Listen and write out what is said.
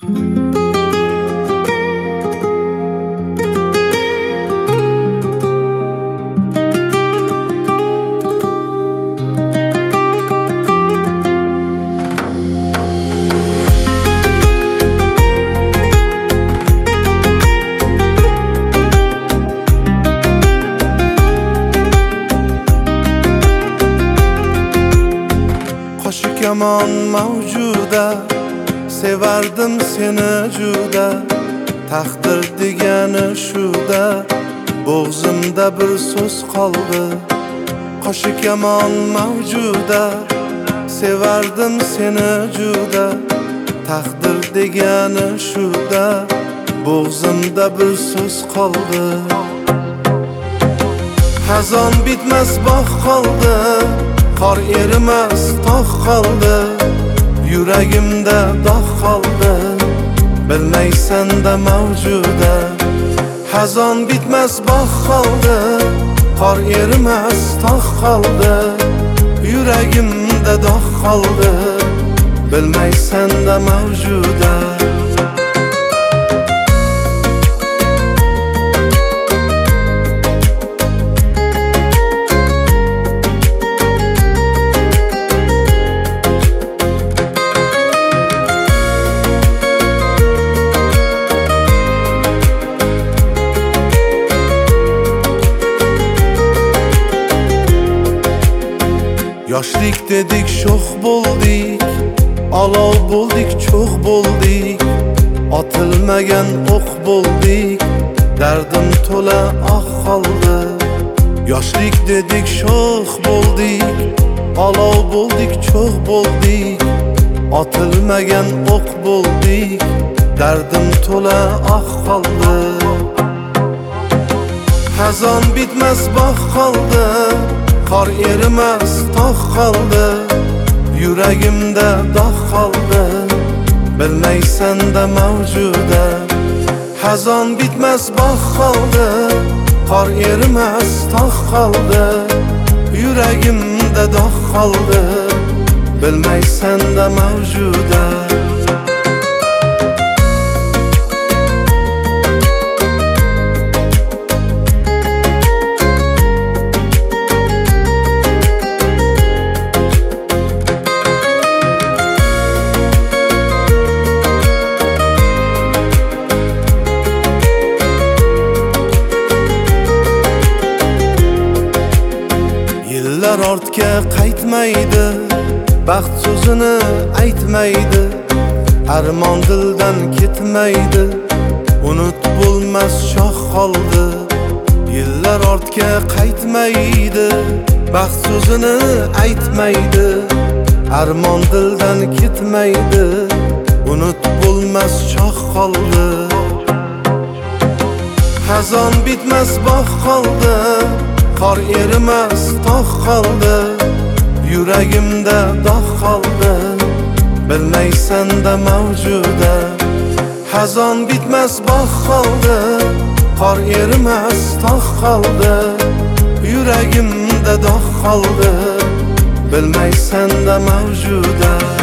Yaman mavjuda, sevardim seni juda. Taqdir degani shuda, bo'g'zimda bir so'z qoldi. Qo'shiq yaman mavjuda, sevardim seni juda. Taqdir degani shuda, bo'g'zimda bir so'z qoldi. Xazon bitmas bog' qoldi, qor erimas tog' qoldi, yuragimda dog' qoldi, bilmaysan-da mavjuda. Xazon bitmas bog' qoldi, qor erimas tog' qoldi, yuragimda dog' qoldi, bilmaysan-da mavjuda. Yoshlik dedik sho'x bo'ldik, olov bo'ldik cho'g' bo'ldik, otilmagan o'q bo'ldik, dardim to'la oq qoldi. Yoshlik dedik sho'x bo'ldik, olov bo'ldik cho'g' bo'ldik, otilmagan o'q bo'ldik, dardim to'la oq qoldi. Xazon bitmas bog' qoldi, qor erimas tog' qoldi, yuragimda dog' qoldi, bilmaysan-da mavjuda. Xazon bitmas bog' qoldi, qor erimas tog' qoldi, yuragimda dog' qoldi, bilmaysan-da mavjuda. Yillar ortga qaytmaydi, baxt so'zini aytmaydi, armon dildan ketmaydi, unut bo'lmas shoh qoldi. Yillar ortga qaytmaydi, baxt so'zini aytmaydi, armon dildan ketmaydi, unut bo'lmas shoh qoldi. Xazon bitmas bog' qoldi, qor erimas tog' qoldi, yuragimda dog' qoldi, bilmaysan-da mavjuda. Xazon bitmas bog' qoldi, qor erimas tog' qoldi, yuragimda dog' qoldi, bilmaysan-da mavjuda.